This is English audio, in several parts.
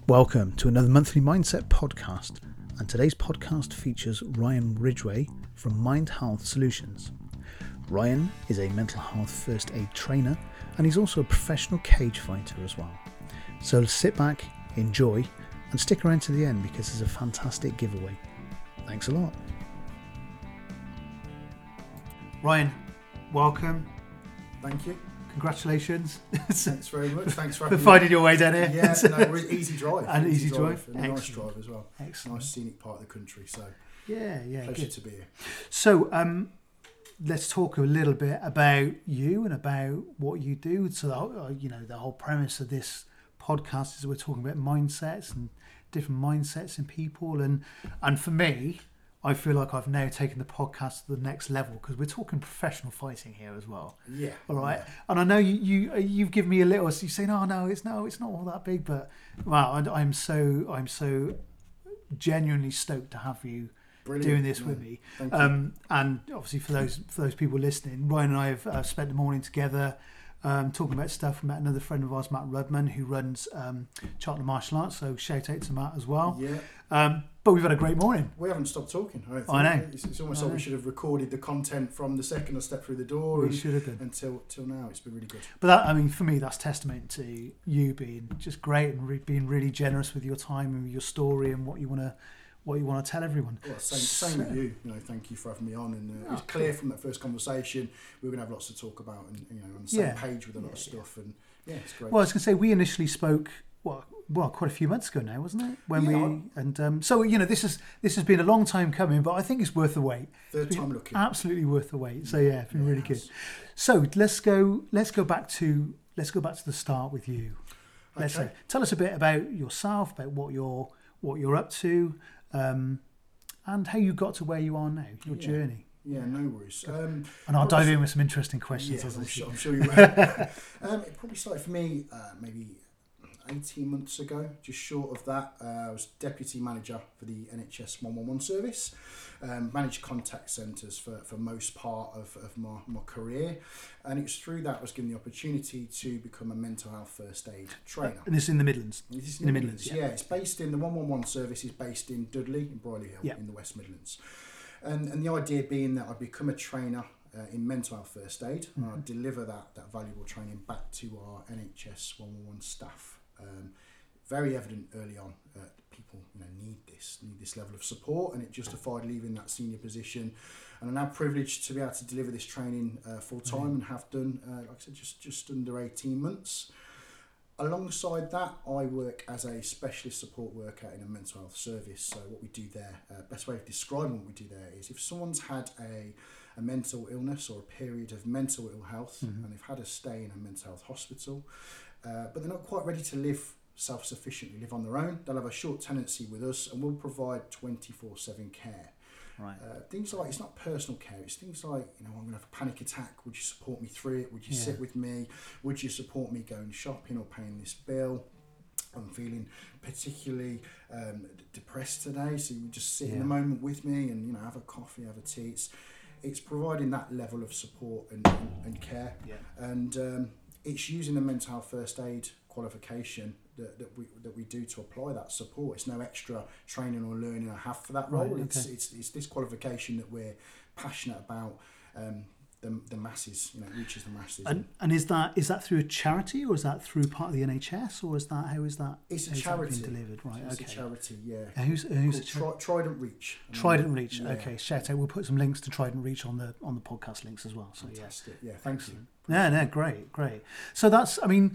Welcome to another monthly Mindset podcast, and today's podcast features Ryan Ridgway from Mind Health Solutions. Ryan is a mental health first aid trainer, and he's also a professional cage fighter as well. So sit back, enjoy, and stick around to the end because there's a fantastic giveaway. Thanks a lot. Ryan, welcome. Thank you. Congratulations. Thanks very much. Thanks for having me. finding your way down here. Yeah, no, easy drive. And easy drive. And a nice drive as well. Excellent. Nice scenic part of the country. So Yeah, pleasure good. to be here. So, let's talk a little bit about you and about what you do. So, the whole premise of this podcast is we're talking about mindsets and different mindsets in people. And for me, I feel like I've now taken the podcast to the next level because we're talking professional fighting here as well. Yeah. All right. Yeah. And I know you've given me a little. So you say, no, it's not all that big. But wow, I'm so genuinely stoked to have you Brilliant. doing this with me. Thank you. And obviously for those people listening, Ryan and I have spent the morning together talking about stuff. We met another friend of ours, Matt Rudman, who runs Charlton Martial Arts. So shout out to Matt as well. Yeah. But we've had a great morning. We haven't stopped talking. I don't think. I know. It's almost like we should have recorded the content from the second I stepped through the door. We should have done. Until now, it's been really good. But that, I mean, for me, that's testament to you being just great and being really generous with your time and your story and what you want to tell everyone. Well, same with you. Thank you for having me on. And it was clear from that first conversation we were going to have lots to talk about, and on the same page with a lot of stuff. And yeah, it's great. Well, I was going to say we initially spoke quite a few months ago now, wasn't it? So this has been a long time coming, but I think it's worth the wait. Third time looking. Absolutely worth the wait. So yeah, it's been really good. So let's go back to the start with you. Okay. Tell us a bit about yourself, about what you're up to, and how you got to where you are now, your journey. Yeah, no worries. And I'll dive in with some interesting questions. Yeah, I'm sure you will. It probably started for me maybe 18 months ago, just short of that. I was deputy manager for the NHS 111 service, managed contact centres for most part of my career, and it was through that I was given the opportunity to become a mental health first aid trainer. And this is in the Midlands? This is in the Midlands, yeah. It's based in, the 111 service is based in Dudley, in Brierley Hill, in the West Midlands. And the idea being that I'd become a trainer in mental health first aid, and I'd deliver that valuable training back to our NHS 111 staff. Very evident early on, people need this level of support, and it justified leaving that senior position. And I'm now privileged to be able to deliver this training full time and have done, like I said, just under 18 months. Alongside that, I work as a specialist support worker in a mental health service. So what we do there, best way of describing what we do there is if someone's had a mental illness or a period of mental ill health, and they've had a stay in a mental health hospital, but they're not quite ready to live self-sufficiently, live on their own, they'll have a short tenancy with us, and we'll provide 24/7 care. Right. Things like, it's not personal care, it's things like, I'm going to have a panic attack, would you support me through it? Would you sit with me? Would you support me going shopping or paying this bill? I'm feeling particularly depressed today, so you would just sit in the moment with me and have a coffee, have a tea. It's providing that level of support and care. And it's using the mental health first aid qualification that we do to apply that support. It's no extra training or learning I have for that role. Right, okay. It's this qualification that we're passionate about. The masses, it reaches the masses. And is that through a charity, or is that through part of the NHS, or how is that? It's a charity. Delivered, right? It's okay. a charity, yeah. And who's the charity? Trident Reach. Trident Reach. Okay, shout out. We'll put some links to Trident Reach on the podcast links as well. So fantastic. Yeah, thanks. No, great. So that's,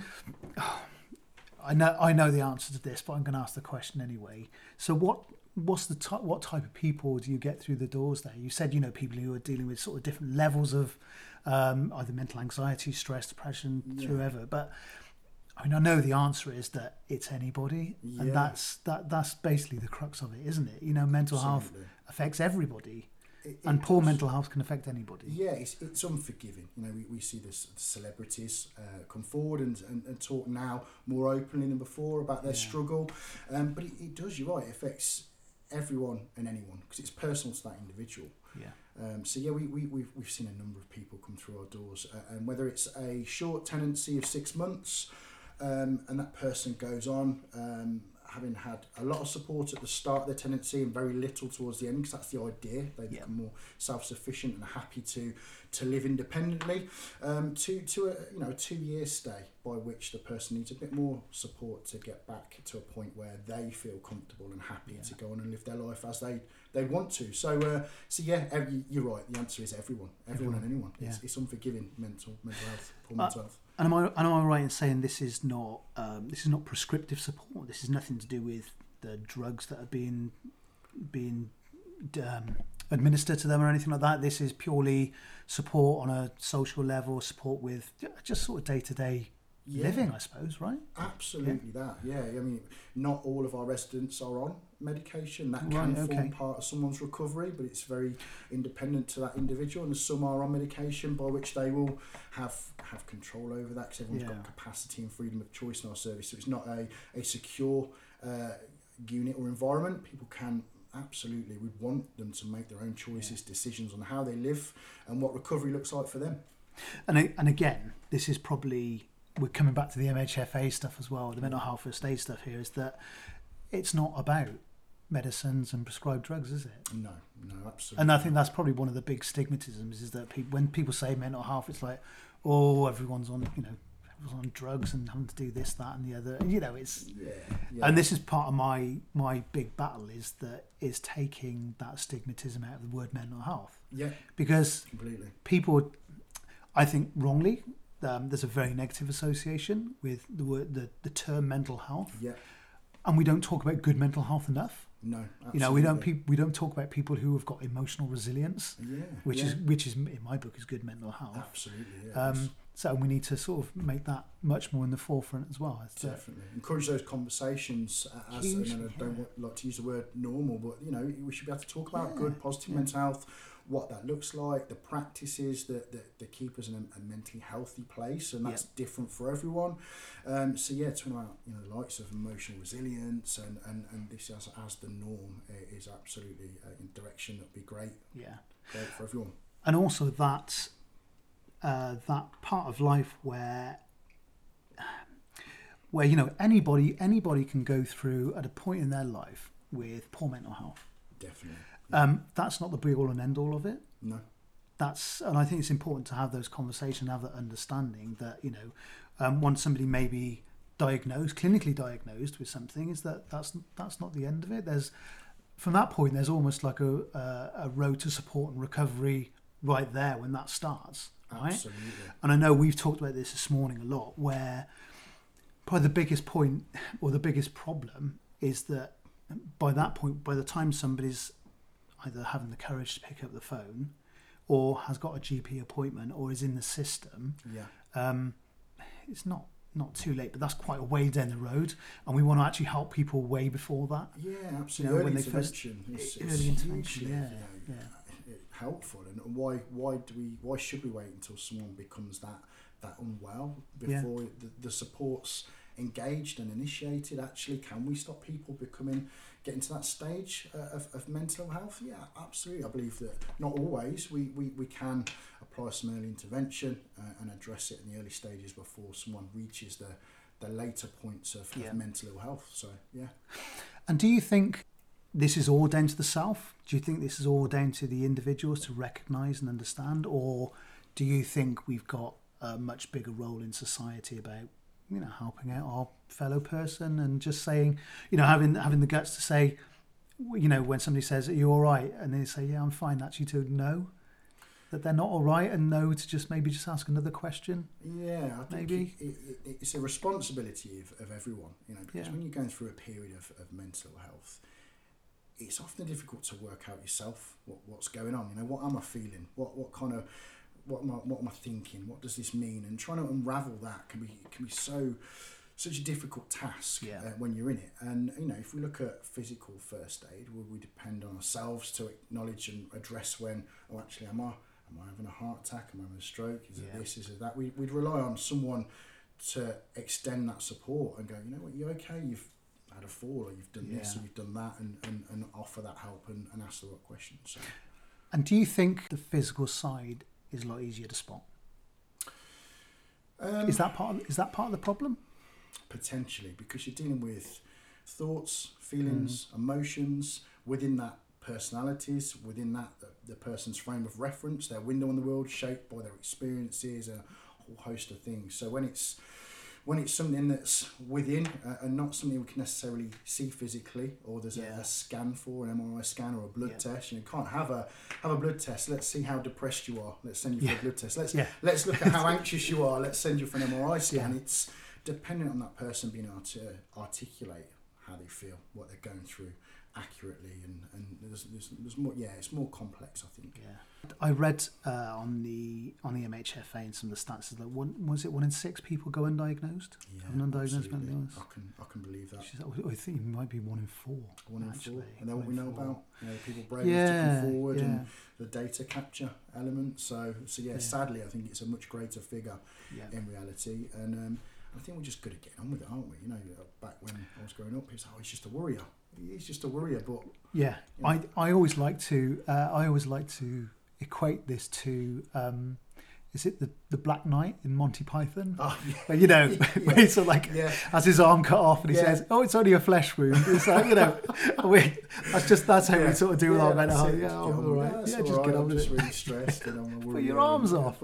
I know the answer to this, but I'm going to ask the question anyway. So what type of people do you get through the doors there? You said people who are dealing with sort of different levels of either mental anxiety, stress, depression, through ever. But I know the answer is that it's anybody, and that's basically the crux of it, isn't it? Mental health affects everybody. And poor mental health can affect anybody. Yeah, it's unforgiving. We see the celebrities come forward and talk now more openly than before about their struggle. But it does, you're right, it affects everyone and anyone because it's personal to that individual. We've seen a number of people come through our doors, and whether it's a short tenancy of 6 months, and that person goes on having had a lot of support at the start of their tenancy and very little towards the end, because that's the idea, they become more self-sufficient and happy to live independently, to a 2-year stay by which the person needs a bit more support to get back to a point where they feel comfortable and happy to go on and live their life as they want to. So you're right. The answer is everyone and anyone. It's unforgiving mental health, poor mental health. And am I right in saying this is not prescriptive support? This is nothing to do with the drugs that are being administered to them or anything like that. This is purely support on a social level, support with just sort of day-to-day living, I suppose, right? Absolutely, that. Yeah, I mean, not all of our residents are on medication. That can form part of someone's recovery, but it's very independent to that individual. And some are on medication by which they will have control over that, because everyone's got capacity and freedom of choice in our service. So it's not a secure unit or environment. People can absolutely, we'd want them to make their own choices, decisions on how they live and what recovery looks like for them. And again, this is probably, we're coming back to the MHFA stuff as well, the mental health first aid stuff here, is that it's not about medicines and prescribed drugs, is it? No, absolutely. And I think that's probably one of the big stigmatisms, is that when people say mental health, it's like, oh, everyone's on drugs and having to do this, that, and the other. It's and this is part of my big battle, is taking that stigmatism out of the word mental health. Yeah, because completely. People, I think wrongly, there's a very negative association with the word, the term mental health. Yeah, and we don't talk about good mental health enough. No, absolutely. We don't talk about people who have got emotional resilience. Yeah, which is in my book is good mental health. Absolutely. Yeah. So we need to sort of make that much more in the forefront as well. Definitely encourage those conversations. And I don't like to use the word normal, but we should be able to talk about good, positive mental health, what that looks like, the practices that keep us in a mentally healthy place, and that's different for everyone. Talking about the likes of emotional resilience and this as the norm is absolutely a direction that'd be great. Yeah, great for everyone. And also that part of life where anybody can go through at a point in their life with poor mental health. Definitely. That's not the be all and end all of it. No. And I think it's important to have those conversations, have that understanding that once somebody may be clinically diagnosed with something, is that's not the end of it. From that point, there's almost like a road to support and recovery right there when that starts. Right? Absolutely. And I know we've talked about this morning a lot, where probably the biggest point or the biggest problem is that by that point, by the time somebody's either having the courage to pick up the phone or has got a GP appointment or is in the system, it's not too late, but that's quite a way down the road, and we want to actually help people way before that. Yeah, absolutely. Early intervention, helpful. And why should we wait until someone becomes that unwell before the support's engaged and initiated? Actually, can we stop people getting to that stage of mental health? Yeah, absolutely. I believe that not always we can apply some early intervention and address it in the early stages before someone reaches the later points of mental ill health. So yeah. And do you think this is all down to the self? Do you think this is all down to the individuals to recognise and understand, or do you think we've got a much bigger role in society about helping out our fellow person and just saying, having the guts to say, when somebody says, "Are you all right?" and they say, "Yeah, I'm fine," actually to know that they're not all right, and know to just maybe just ask another question. Yeah, I think it's a responsibility of everyone, because when you're going through a period of mental health, it's often difficult to work out yourself what's going on. What am I feeling? What am I thinking? What does this mean? And trying to unravel that can be such a difficult task when you're in it. And if we look at physical first aid, we depend on ourselves to acknowledge and address when, actually, am I having a heart attack? Am I having a stroke? Is it this? Is it that? We'd rely on someone to extend that support and go, you okay? You've had a fall, or you've done this, or you've done that, and offer that help and ask the right questions. So. And do you think the physical side is a lot easier to spot? Is that part of the problem? Potentially, because you're dealing with thoughts, feelings, emotions, within that personalities, within that the person's frame of reference, their window on the world shaped by their experiences, a whole host of things. So when it's something that's within and not something we can necessarily see physically, or there's a scan for, an MRI scan or a blood test, you can't have a blood test. Let's see how depressed you are. Let's send you for a blood test. Let's look at how anxious you are. Let's send you for an MRI scan. It's dependent on that person being able to articulate how they feel, what they're going through accurately, and there's more. Yeah, it's more complex, I think. Yeah, I read on the MHFA and some of the stats that one in 6 people go undiagnosed. Yeah, undiagnosed mental illness. I can believe that. I think it might be 1 in 4. 1 in 4, and then what we know about people brave to come forward and the data capture element. So sadly, I think it's a much greater figure in reality, and I think we're just good at getting on with it, aren't we? Back when I was growing up, it's he's just a worrier. He's just a worrier, but I always like to equate this to is it the Black Knight in Monty Python? Oh, yeah. Where he's sort of like has his arm cut off and he says, "Oh, it's only a flesh wound." It's like that's how we sort of deal with our mental health. Yeah, all right. Just get on with it. I'm just really stressed and I'm put your arms off.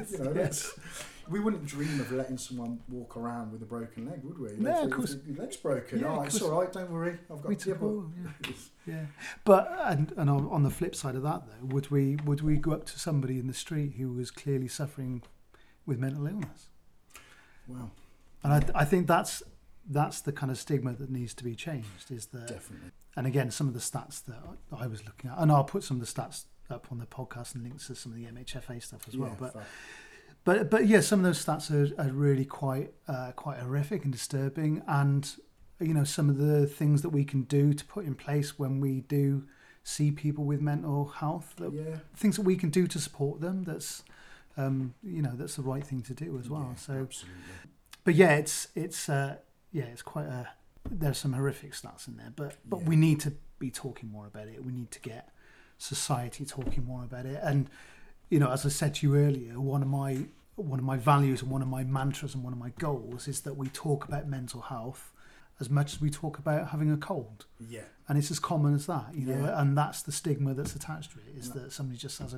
We wouldn't dream of letting someone walk around with a broken leg, would we? No, of course. Your leg's broken. Yeah, it's all right. Don't worry. I've got Yeah. But and on the flip side of that, though, would we go up to somebody in the street who was clearly suffering with mental illness? Wow. And I think that's the kind of stigma that needs to be changed. Is that definitely? And again, some of the stats that I was looking at, and I'll put some of the stats up on the podcast and links to some of the MHFA stuff as well. But yeah, some of those stats are really quite horrific and disturbing, and some of the things that we can do to put in place when we do see people with mental health, things that we can do to support them. That's that's the right thing to do as well. So, absolutely. But yeah, it's quite there's some horrific stats in there, but we need to be talking more about it. We need to get society talking more about it, and as I said to you earlier, one of my values and one of my mantras and one of my goals is that we talk about mental health as much as we talk about having a cold. Yeah. And it's as common as that, and that's the stigma that's attached to it, is that somebody just has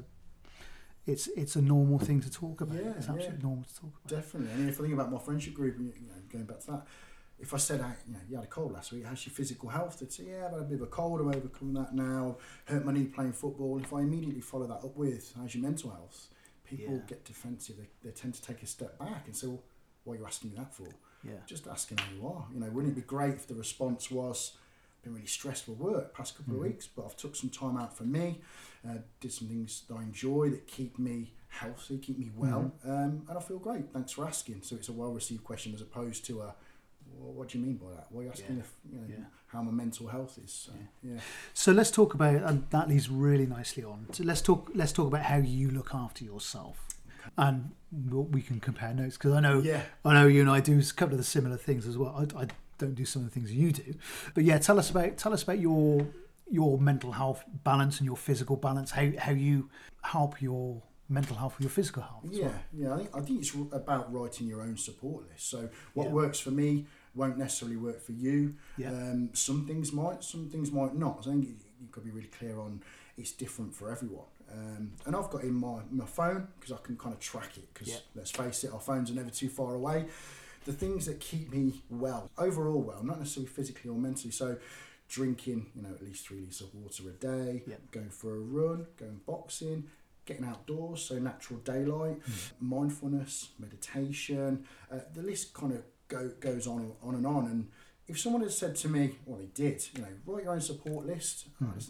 it's a normal thing to talk about. Yeah, it's absolutely normal to talk about. Definitely. I mean, if I think about my friendship group, going back to that, if I said, you had a cold last week, how's your physical health? They'd say, I've had a bit of a cold, I've overcome that now, hurt my knee playing football. If I immediately follow that up with, how's your mental health? People get defensive. They tend to take a step back and say, well, what are you asking me that for? Yeah. Just asking how you are. Wouldn't it be great if the response was, I've been really stressed with work past couple of weeks, but I've took some time out for me, did some things that I enjoy that keep me healthy, keep me well, and I feel great. Thanks for asking. So it's a well-received question as opposed to a, well, what do you mean by that? Why are you asking how my mental health is? So let's talk about, and that leads really nicely on. So let's talk about how you look after yourself, and we can compare notes, because I know you and I do a couple of the similar things as well. I don't do some of the things you do, but tell us about your mental health balance and your physical balance. How you help your mental health with your physical health. I think it's about writing your own support list. So what works for me won't necessarily work for you. Some things might not. So I think you've got to be really clear on it's different for everyone. And I've got in my phone, because I can kind of track it, because let's face it, our phones are never too far away. The things that keep me overall well, not necessarily physically or mentally. So drinking, at least 3 litres of water a day, going for a run, going boxing, getting outdoors, so natural daylight, mindfulness, meditation, the list kind of goes on and on. And if someone had said to me, well, they did, write your own support list,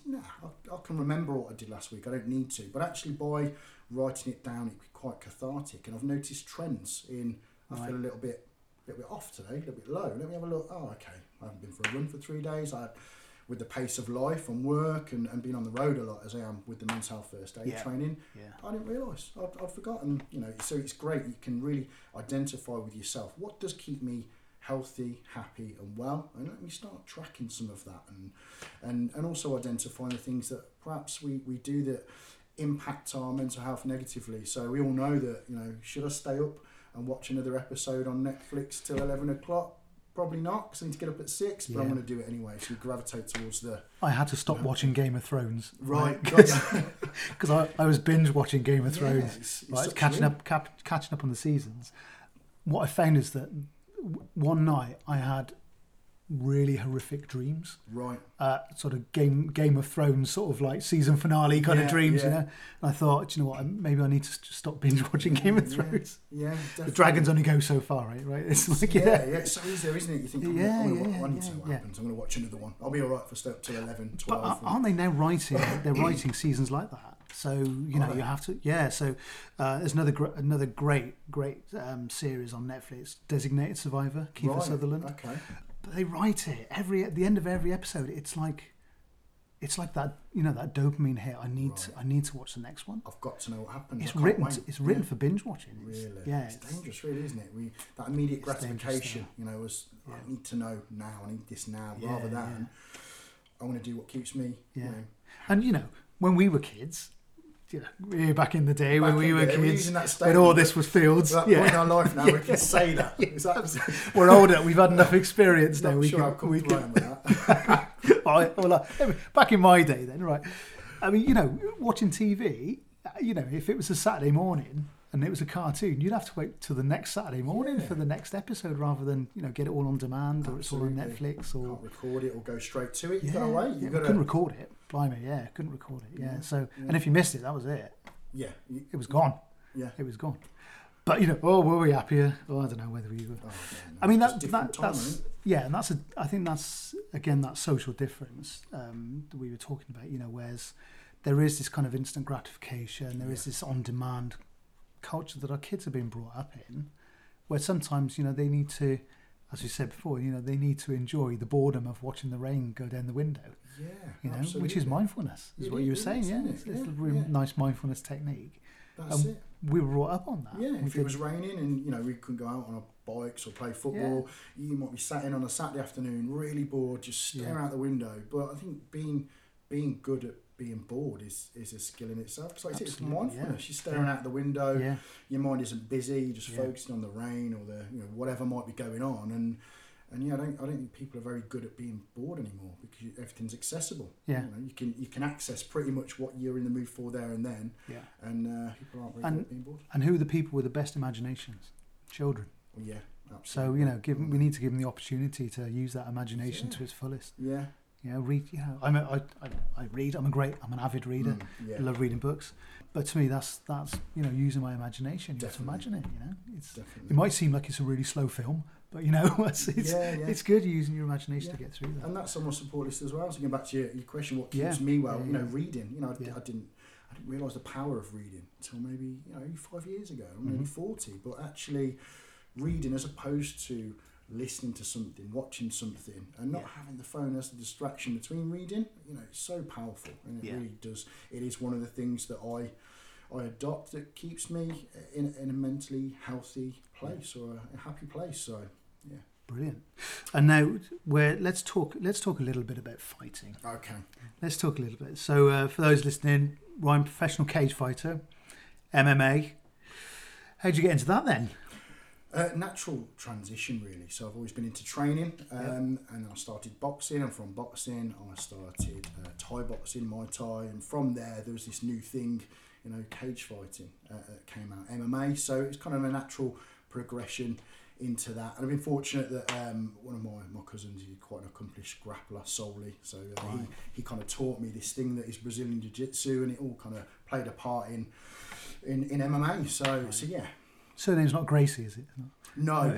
I can remember what I did last week, I don't need to. But actually by writing it down, it'd be quite cathartic. And I've noticed trends in, I feel a little bit off today, a little bit low. Let me have a look. Oh, okay, I haven't been for a run for 3 days. With the pace of life and work and being on the road a lot as I am with the mental health first aid training, I didn't realise. I'd forgotten, so it's great. You can really identify with yourself. What does keep me healthy, happy and well? And let me start tracking some of that and also identifying the things that perhaps we do that impact our mental health negatively. So we all know that, should I stay up and watch another episode on Netflix till 11 o'clock? probably not, because I need to get up at 6, but I'm going to do it anyway. So we gravitate towards the... I had to stop watching Game of Thrones. Right. Because I was binge watching Game of Thrones. It's catching up on the seasons. What I found is that one night I had really horrific dreams. Right. Sort of Game of Thrones sort of like season finale kind of dreams, you know. And I thought, do you know what, maybe I need to stop binge watching Game of Thrones. Yeah, definitely. The dragons only go so far, right? It's like, it's so easy there, isn't it? You think, I need to see what happens. I'm going to watch another one. I'll be all right if I stay up till 11, 12. But aren't they now writing? They're writing seasons like that. So you have to. Yeah. So there's another great series on Netflix, Designated Survivor, Kiefer Sutherland. Okay. But they write it at the end of every episode. It's like that, that dopamine hit. I need to watch the next one. I've got to know what happens. It's written for binge watching. Really? It's dangerous, really, isn't it? That immediate gratification, I need to know now. I need this now, rather than I want to do what keeps me. Yeah. And when we were kids. Back in the day when we were kids, when all this was fields. At that point in our life now, we can say that. We're older. We've had enough experience now. We can. With that. Back in my day, then, right? I mean, watching TV. If it was a Saturday morning and it was a cartoon, you'd have to wait till the next Saturday morning for the next episode, rather than get it all on demand, or it's all on Netflix, or can't record it or go straight to it. You gotta wait. Couldn't record it. Blimey, couldn't record it. So, and if you missed it, that was it. Yeah, it was gone. Yeah, it was gone. But were we happier? Oh, I don't know whether we were. I mean, that's and I think that's again that social difference that we were talking about. Whereas there is this kind of instant gratification, there is this on-demand culture that our kids have been brought up in, where sometimes they need to, as we said before, they need to enjoy the boredom of watching the rain go down the window. Absolutely. Which is mindfulness, is what you were saying. It's a really nice mindfulness technique. That's it. We were brought up on that. Yeah, if it was raining and we couldn't go out on our bikes or play football, you might be sat in on a Saturday afternoon, really bored, just staring out the window. But I think being good at being bored is a skill in itself. It's like it's mindfulness. You're staring out the window. Your mind isn't busy. You're just focusing on the rain or the whatever might be going on. And I don't think people are very good at being bored anymore, because everything's accessible. You can access pretty much what you're in the mood for there and then. And people aren't very good at being bored. And who are the people with the best imaginations? Children. Yeah, absolutely. So we need to give them the opportunity to use that imagination to its fullest. Yeah. Read. I read. I'm an avid reader. I love reading books. But to me, that's using my imagination. You have to imagine it. It might seem like it's a really slow film, but it's good using your imagination to get through that. And that's on my support list as well. So going back to your question, what keeps me well? Reading. I didn't realise the power of reading until maybe 5 years ago, or maybe 40. But actually, reading as opposed to listening to something, watching something, and not having the phone as a distraction between reading, it's so powerful, and it really does. It is one of the things that I adopt that keeps me in a mentally healthy place, or a happy place. So, yeah. Brilliant. And now let's talk a little bit about fighting. Okay. Let's talk a little bit. So for those listening, Ryan, professional cage fighter, MMA. How'd you get into that then? Natural transition, really. So I've always been into training, and then I started boxing, and from boxing I started Thai boxing, Muay Thai, and from there was this new thing, cage fighting came out, MMA. So it's kind of a natural progression into that, and I've been fortunate that one of my cousins, he's quite an accomplished grappler solely, so he kind of taught me this thing that is Brazilian Jiu-Jitsu, and it all kind of played a part in MMA. So yeah. Surname's not Gracie, is it? No.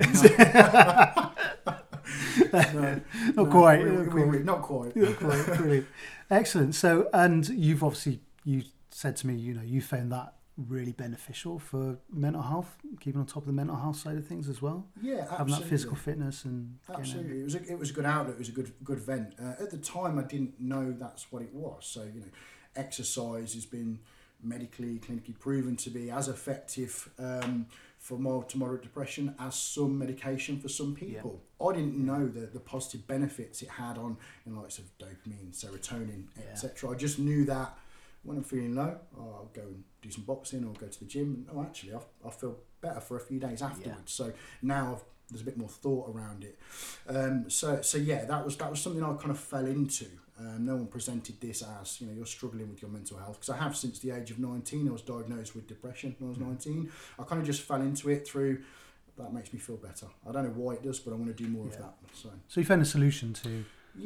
Not quite. Brilliant. Excellent. So, and you've obviously, you said to me, you found that really beneficial for mental health, keeping on top of the mental health side of things as well. Yeah, absolutely. Having that physical fitness and absolutely, it was a good outlet. It was a good vent. At the time, I didn't know that's what it was. So exercise has been medically, clinically proven to be as effective for mild to moderate depression as some medication for some people. I didn't know the positive benefits it had on likes of dopamine, serotonin, etc. I just knew that When I'm feeling low, I'll go and do some boxing or go to the gym. And, actually, I feel better for a few days afterwards. So now there's a bit more thought around it. So yeah, that was something I kind of fell into. No one presented this as, you're struggling with your mental health, because I have since the age of 19. I was diagnosed with depression when I was 19. I kind of just fell into it through, that makes me feel better. I don't know why it does, but I want to do more of that. So you found a solution to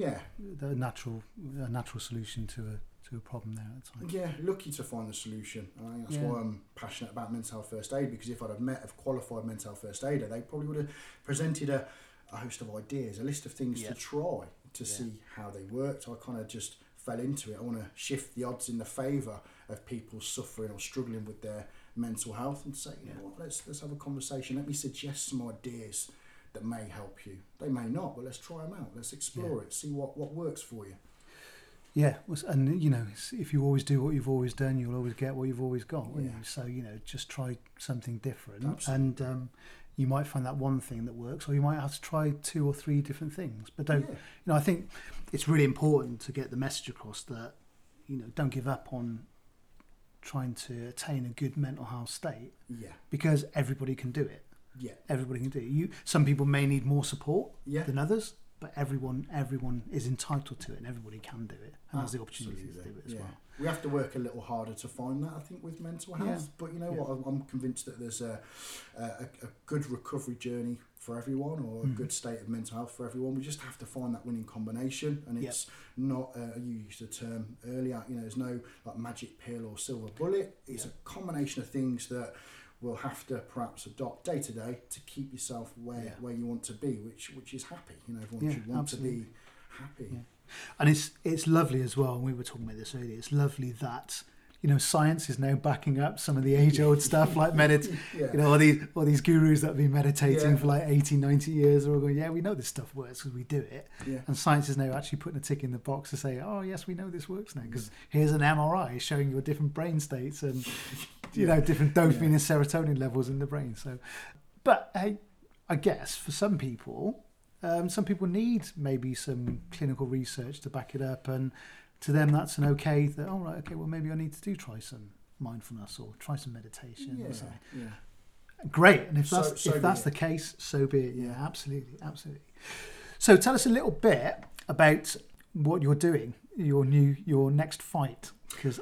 a natural solution to a problem there at the time. Yeah, lucky to find the solution. I think that's why I'm passionate about mental health first aid, because if I'd have met a qualified mental health first aider, they probably would have presented a host of ideas, a list of things to try to see how they worked. I kind of just fell into it. I want to shift the odds in the favour of people suffering or struggling with their mental health, and say, you know what, let's have a conversation. Let me suggest some ideas that may help you. They may not, but let's try them out. Let's explore it, see what works for you. Yeah, and if you always do what you've always done, you'll always get what you've always got. Yeah. So just try something different. Absolutely. And you might find that one thing that works, or you might have to try 2 or 3 different things. But don't, I think it's really important to get the message across that, don't give up on trying to attain a good mental health state. Yeah. Because everybody can do it. Yeah. Everybody can do it. Some people may need more support than others, but everyone is entitled to it, and everybody can do it, and has the opportunity to do it as well. We have to work a little harder to find that, I think, with mental health. But what? I'm convinced that there's a good recovery journey for everyone, or a good state of mental health for everyone. We just have to find that winning combination, and it's not. You used the term earlier. There's no like magic pill or silver bullet. It's a combination of things that we'll have to perhaps adopt day to day to keep yourself where you want to be, which is happy. Everyone should want to be happy. Yeah. And it's lovely as well, and we were talking about this earlier, it's lovely that science is now backing up some of the age-old stuff like all these gurus that have been meditating for like 80, 90 years are all going, we know this stuff works because we do it. Yeah. And science is now actually putting a tick in the box to say, oh yes, we know this works now, because here's an MRI showing your different brain states and different dopamine and serotonin levels in the brain. So, but hey, I guess for some people need maybe some clinical research to back it up, and to them that's an okay that, well maybe I need to try some mindfulness or try some meditation or something. Yeah. Great. And if that's the case, so be it. Yeah, absolutely. So tell us a little bit about what you're doing, your next fight, because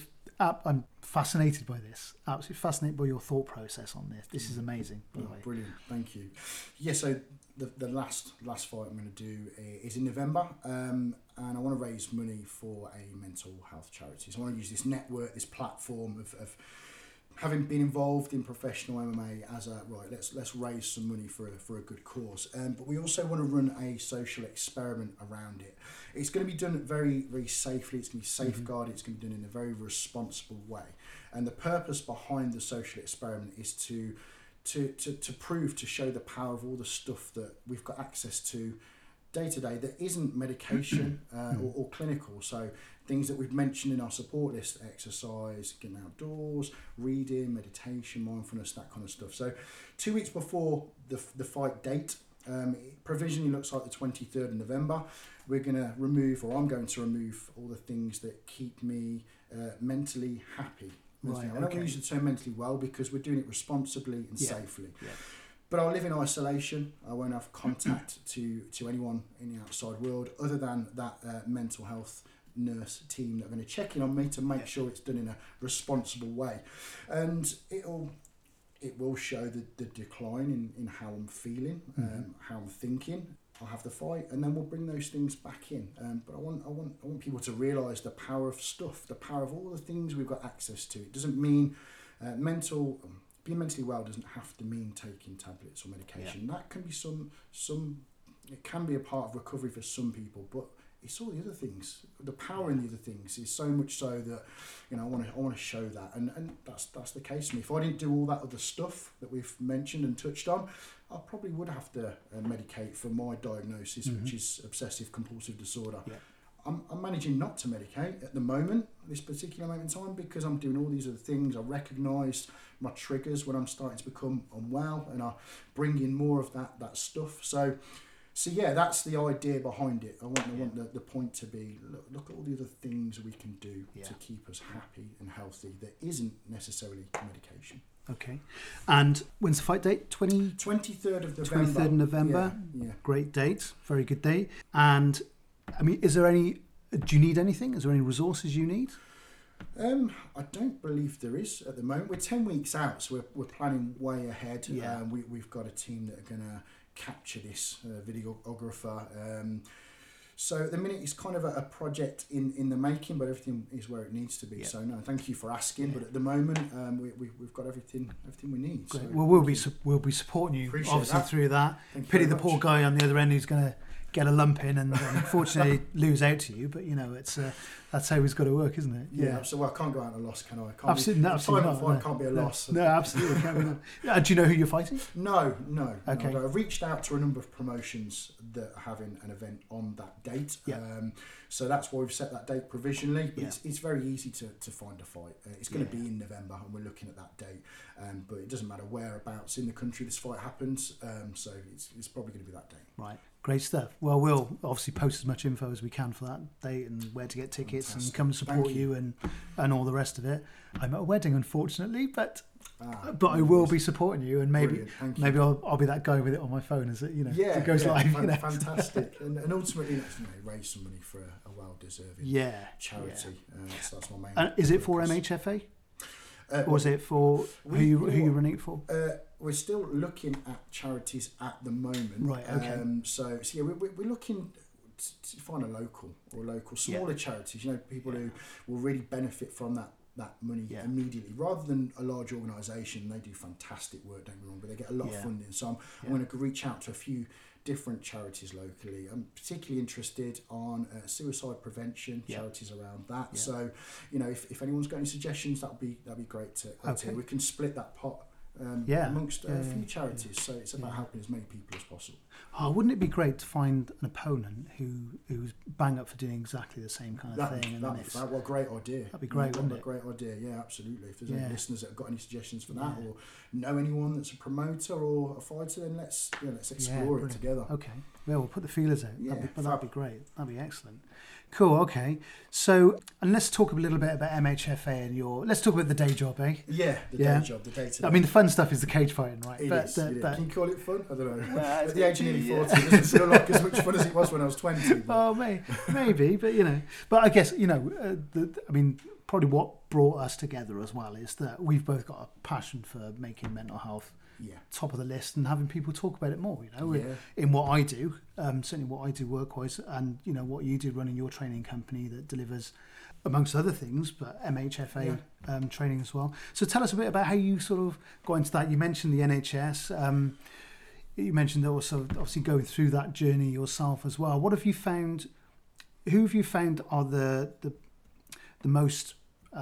I'm fascinated by this, absolutely fascinated by your thought process on this. This is amazing, by the way. Brilliant, thank you. Yeah, so the last fight I'm going to do is in November, and I want to raise money for a mental health charity. So I want to use this network, this platform of having been involved in professional MMA as let's raise some money for a good cause. But we also want to run a social experiment around it. It's going to be done very, very safely. It's going to be safeguarded. It's going to be done in a very responsible way. And the purpose behind the social experiment is to prove, to show the power of all the stuff that we've got access to day to day that isn't medication or clinical. So things that we've mentioned in our support list: exercise, getting outdoors, reading, meditation, mindfulness, that kind of stuff. So 2 weeks before the fight date, it provisionally looks like the 23rd of November, I'm going to remove all the things that keep me mentally happy. Right, I don't want to use the term mentally well, because we're doing it responsibly and safely. Yeah. But I'll live in isolation. I won't have contact to anyone in the outside world other than that mental health nurse team that are going to check in on me to make sure it's done in a responsible way. And it will show the decline in how I'm feeling, how I'm thinking. I'll have the fight, and then we'll bring those things back in. But I want people to realise the power of stuff, the power of all the things we've got access to. It doesn't mean being mentally well doesn't have to mean taking tablets or medication. Yeah. That can be it can be a part of recovery for some people, but it's all the other things. The power in the other things is so much so that I want to show that, and that's the case for me. If I didn't do all that other stuff that we've mentioned and touched on, I probably would have to medicate for my diagnosis, which is obsessive compulsive disorder. Yeah. I'm managing not to medicate at the moment, this particular moment in time, because I'm doing all these other things. I recognise my triggers when I'm starting to become unwell, and I bring in more of that stuff. So So yeah, that's the idea behind it. I want the point to be, look at all the other things we can do to keep us happy and healthy that isn't necessarily medication. Okay. And when's the fight date? 23rd of November. 23rd of November. Yeah. Great date. Very good date. And I mean, do you need anything? Is there any resources you need? I don't believe there is at the moment. We're 10 weeks out, so we're planning way ahead. Yeah. We've got a team that are going to capture this, videographer. So at the minute it's kind of a project in the making, but everything is where it needs to be. Yeah. So no, thank you for asking. Yeah. But at the moment, we've got everything we need. Great. So, well, we'll be supporting you obviously through that. Pity the poor guy on the other end who's going to get a lump in and unfortunately lose out to you. But you know, it's that's how it's got to work, isn't it? Yeah. So I can't go out in a loss, can I? Absolutely not. Can't be a loss. No, absolutely can't be. Do you know who you're fighting? No. Okay. No, I've reached out to a number of promotions that are having an event on that date. Yeah. So that's why we've set that date provisionally. But it's very easy to find a fight. It's going to be in November, and we're looking at that date. But it doesn't matter whereabouts in the country this fight happens. So it's probably going to be that day. Right. Great stuff. Well, we'll obviously post as much info as we can for that date and where to get tickets and come and support you and all the rest of it. I'm at a wedding, unfortunately, but I will be supporting you, and maybe I'll be that guy with it on my phone as it it goes live. Fantastic, and ultimately raise some money for a well-deserving charity. So that's my main. And is it for MHFA? Or is it for who you running it for? We're still looking at charities at the moment. Right. Okay. So yeah, we're looking to find a local smaller charities. You know, people who will really benefit from that money immediately, rather than a large organisation. They do fantastic work, don't get me wrong, but they get a lot of funding. So I'm going to reach out to a few different charities locally. I'm particularly interested on suicide prevention, charities around that. Yeah. So, if anyone's got any suggestions, that'd be great to hear. We can split that pot amongst a few charities. So it's about helping as many people as possible. Oh, wouldn't it be great to find an opponent who's bang up for doing exactly the same kind of thing? What a great idea. That'd be great, wouldn't it? Great idea, yeah, absolutely. If there's any listeners that have got any suggestions for that, or know anyone that's a promoter or a fighter, then let's explore it together. Okay, we'll put the feelers out. That'd be great. That'd be excellent. Cool. Okay. So, and let's talk a little bit about MHFA and let's talk about the day job, eh? Yeah, day job, the day-to-day. I mean, the fun stuff is the cage fighting, right? It is. Can you call it fun? I don't know. At the age of nearly 40, it doesn't feel like as much fun as it was when I was 20. But. Oh, maybe, but but I guess probably what brought us together as well is that we've both got a passion for making mental health top of the list and having people talk about it more, in what I do, certainly what I do work-wise, and what you do running your training company that delivers, amongst other things, but MHFA training as well. So tell us a bit about how you sort of got into that. You mentioned the NHS, you mentioned also obviously going through that journey yourself as well. What have you found, who have you found are the most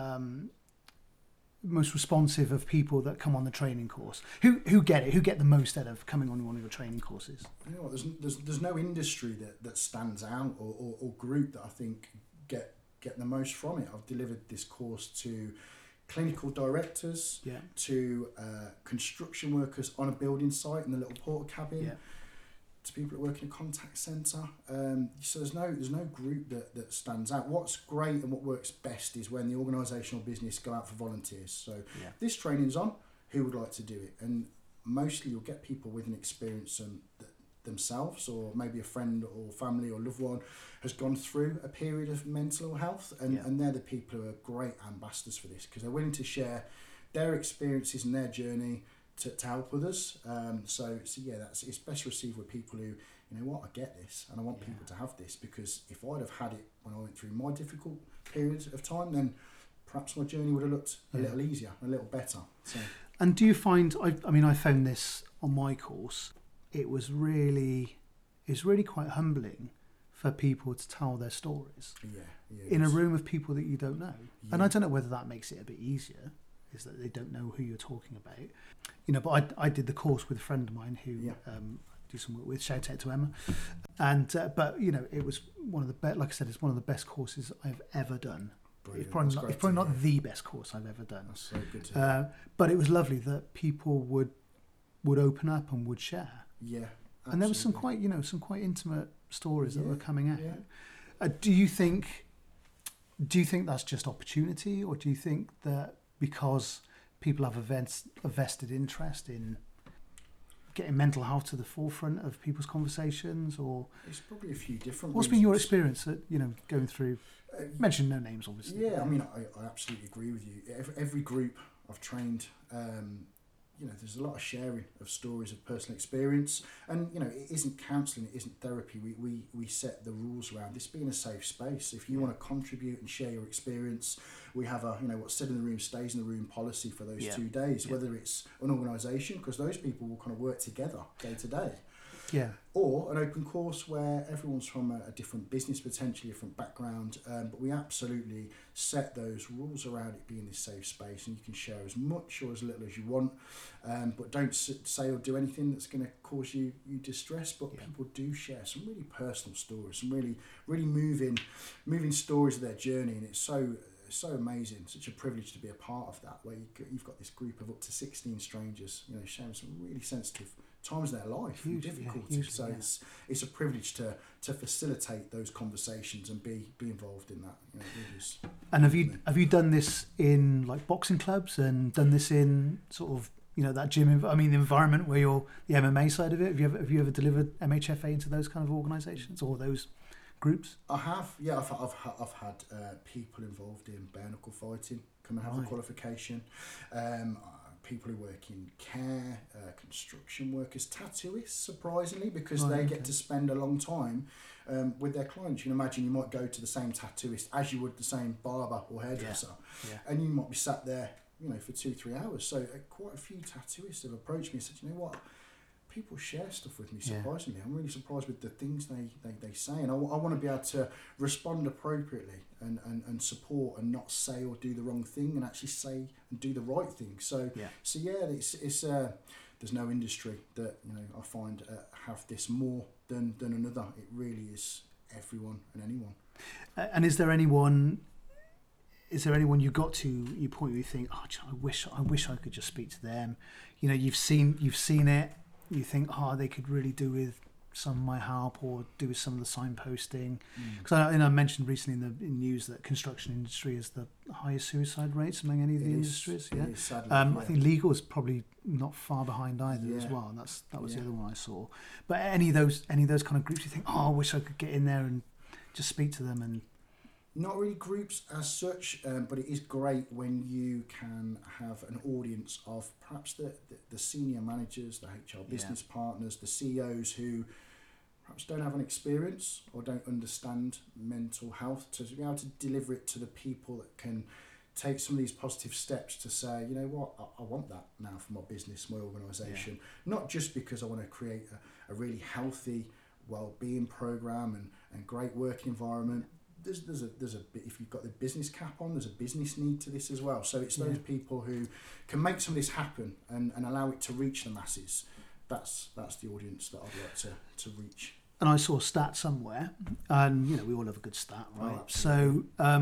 responsive of people that come on the training course? Who get it? Who get the most out of coming on one of your training courses? You know what? There's no industry that stands out or group that I think get the most from it. I've delivered this course to clinical directors, to construction workers on a building site in the little porta cabin, to people that work in a contact centre. So there's no group that stands out. What's great and what works best is when the organisational business go out for volunteers. So this training's on, who would like to do it? And mostly you'll get people with an experience themselves, or maybe a friend or family or loved one has gone through a period of mental health, and they're the people who are great ambassadors for this, because they're willing to share their experiences and their journey to help others. It's best received with people who, I get this and I want people to have this, because if I'd have had it when I went through my difficult periods of time, then perhaps my journey would have looked a little easier, a little better. So. And do you find, I found this on my course, it was really quite humbling for people to tell their stories in a room of people that you don't know. Yeah. And I don't know whether that makes it a bit easier, is that they don't know who you're talking about. But I did the course with a friend of mine who do some work with. Shout out to Emma. And but it was one of the best. Like I said, it's one of the best courses I've ever done. Brilliant. It's probably not the best course I've ever done. That's so good to hear. But it was lovely that people would open up and would share. Yeah. And there was some quite intimate stories that were coming out. Do you think that's just opportunity, or do you think that because people have a vested interest in getting mental health to the forefront of people's conversations, or it's probably a few different what's reasons. been your experience at going through, mention no names obviously? I mean, I absolutely agree with you. Every group I've trained, there's a lot of sharing of stories of personal experience, and it isn't counselling, it isn't therapy. We set the rules around this being a safe space. If you want to contribute and share your experience, we have a what's said in the room stays in the room policy for those 2 days. Whether it's an organisation, because those people will kind of work together day to day. Yeah. Or an open course where everyone's from a different business, potentially different background, but we absolutely set those rules around it being this safe space, and you can share as much or as little as you want, but don't say or do anything that's going to cause you distress. But people do share some really personal stories, some really, really moving stories of their journey, and it's so amazing, such a privilege to be a part of that, where you've got this group of up to 16 strangers, sharing some really sensitive times in their life, difficulties. It's a privilege to facilitate those conversations and be involved in that. And have you done this in like boxing clubs, and done this in sort of that gym? The environment where you're the MMA side of it. Have you ever delivered MHFA into those kind of organisations or those groups? I have. Yeah, I've had people involved in bare knuckle fighting come and have the qualification. People who work in care, construction workers, tattooists, surprisingly, because they get to spend a long time with their clients. You can imagine you might go to the same tattooist as you would the same barber or hairdresser, and you might be sat there, for 2-3 hours. So quite a few tattooists have approached me and said, you know what, people share stuff with me, surprisingly. I'm really surprised with the things they say, and I want to be able to respond appropriately and support, and not say or do the wrong thing, and actually say and do the right thing. So it's there's no industry that I find have this more than another. It really is everyone and anyone. And is there anyone you got to you point where you think, oh, I wish I could just speak to them? You've seen it. You think, they could really do with some of my help, or do with some of the signposting. Because I mentioned recently in the news that construction industry is the highest suicide rates among any of the industries. Sadly, I think legal is probably not far behind either as well. That was the other one I saw. But any of those kind of groups, you think, I wish I could get in there and just speak to them. And not really groups as such, but it is great when you can have an audience of perhaps the senior managers, the HR business partners, the CEOs who perhaps don't have an experience or don't understand mental health, to be able to deliver it to the people that can take some of these positive steps to say, you know what, I want that now for my business, my organisation. Not just because I want to create a really healthy well-being programme and great working environment. There's a bit, if you've got the business cap on, there's a business need to this as well. So it's those people who can make some of this happen and allow it to reach the masses. That's the audience that I'd like to reach. And I saw a stat somewhere, and we all love a good stat, right? So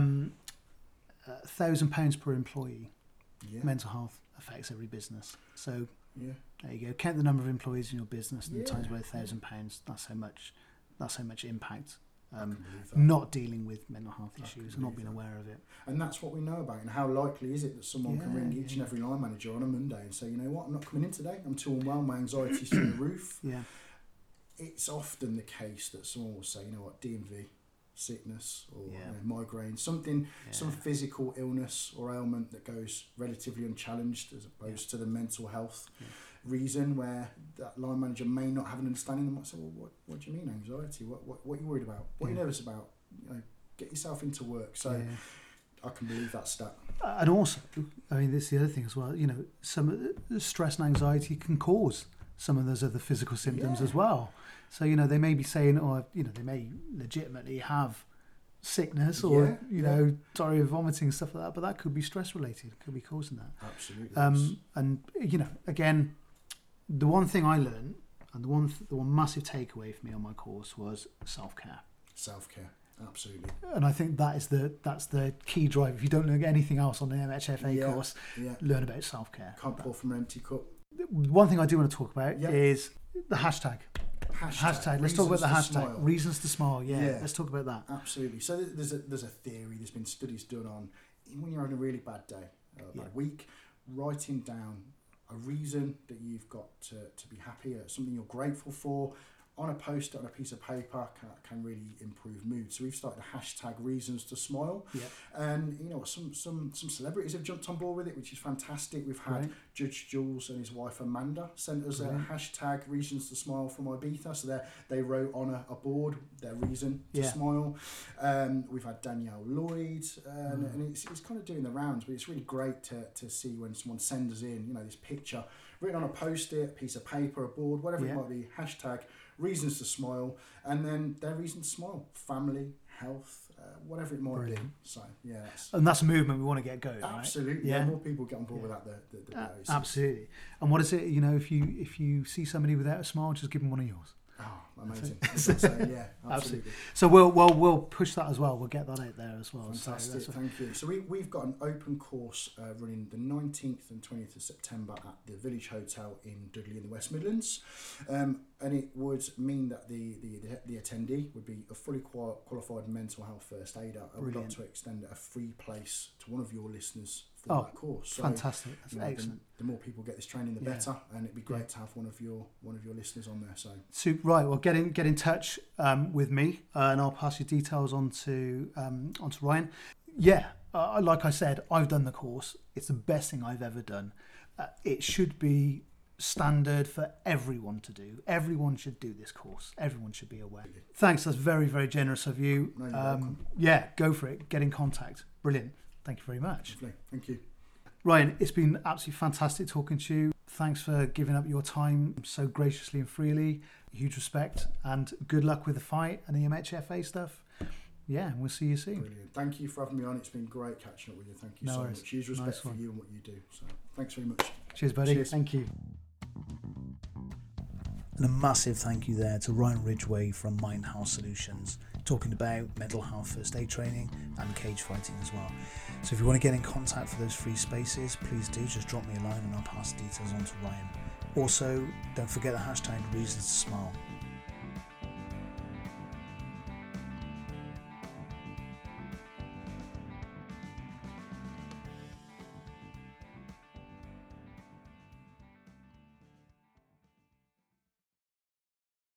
£1,000 per employee, mental health affects every business. So there you go. Count the number of employees in your business and times by £1,000. That's how much impact. Not dealing with mental health issues and not being aware of it. And that's what we know about. And how likely is it that someone can ring each and every line manager on a Monday and say, you know what, I'm not coming in today, I'm too unwell, my anxiety's through the roof. It's often the case that someone will say, you know what, DMV, sickness, or migraine, something, some physical illness or ailment that goes relatively unchallenged, as opposed to the mental health reason where that line manager may not have an understanding. They might say, well, what do you mean anxiety? What are you worried about? What are you nervous about? Get yourself into work. So I can believe that stat. And also, this is the other thing as well, some of the stress and anxiety can cause some of those other physical symptoms as well. So, they may be saying, they may legitimately have sickness or, diarrhea, vomiting, stuff like that, but that could be stress related, could be causing that. Absolutely. And, again, the one thing I learned, and the one massive takeaway for me on my course was self-care. Self-care, absolutely. And I think that's the key drive. If you don't learn anything else on the MHFA course, learn about self-care. Can't pour from an empty cup. One thing I do want to talk about is the hashtag. Hashtag. Let's talk about the hashtag. Reasons to smile. Yeah. Let's talk about that. Absolutely. So there's a theory. There's been studies done on when you're having a really bad day, bad week, writing down a reason that you've got to be happy, something you're grateful for, on a post-it, on a piece of paper, can really improve mood. So we've started a hashtag Reasons to Smile. Yep. And, you know, some celebrities have jumped on board with it, which is fantastic. We've had Judge Jules and his wife Amanda sent us a hashtag Reasons to Smile from Ibiza. So they wrote on a board their reason to smile. We've had Danielle Lloyd, and it's kind of doing the rounds, but it's really great to see when someone sends us in, you know, this picture written on a post-it, a piece of paper, a board, whatever it might be, hashtag Reasons to Smile, and then their reason to smile, family, health, whatever it might be. So and that's a movement we want to get going. Absolutely, right? The more people get on board with that, the better. Absolutely. And what is it? You know, if you see somebody without a smile, just give them one of yours. Oh, amazing! Yeah, absolutely. So we'll push that as well. We'll get that out there as well. Fantastic, thank you. So we've got an open course running the 19th and 20th of September at the Village Hotel in Dudley in the West Midlands, and it would mean that the attendee would be a fully qualified mental health first aider. I would like to extend a free place to one of your listeners for that course. So, fantastic! That's excellent. The more people get this training, the better, and it'd be great to have one of your listeners on there. So right, well, get in touch with me, and I'll pass your details on to Ryan. Yeah, like I said, I've done the course. It's the best thing I've ever done. It should be standard for everyone to do. Everyone should do this course. Everyone should be aware. Thanks. That's very, very generous of you. No, you're welcome. Yeah, go for it. Get in contact. Brilliant. Thank you very much. Lovely. Thank you. Ryan, it's been absolutely fantastic talking to you. Thanks for giving up your time so graciously and freely. Huge respect, and good luck with the fight and the MHFA stuff. Yeah, and we'll see you soon. Brilliant. Thank you for having me on. It's been great catching up with you. Thank you so much. Huge respect for you and what you do. So thanks very much. Cheers, buddy. Cheers. Thank you. And a massive thank you there to Ryan Ridgway from Mindhouse Solutions, talking about mental health first aid training and cage fighting as well. So if you want to get in contact for those free spaces, please do just drop me a line and I'll pass the details on to Ryan. Also, don't forget the hashtag Reasons to Smile.